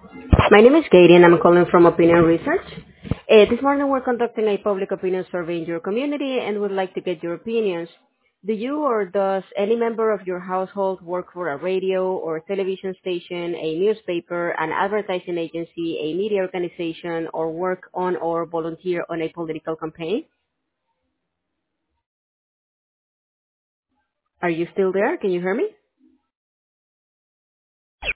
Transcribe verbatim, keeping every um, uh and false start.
My name is Katie, and I'm calling from Opinion Research. Uh, this morning, we're conducting a public opinion survey in your community and would like to get your opinions. Do you or does any member of your household work for a radio or television station, a newspaper, an advertising agency, a media organization, or work on or volunteer on a political campaign? Are you still there? Can you hear me?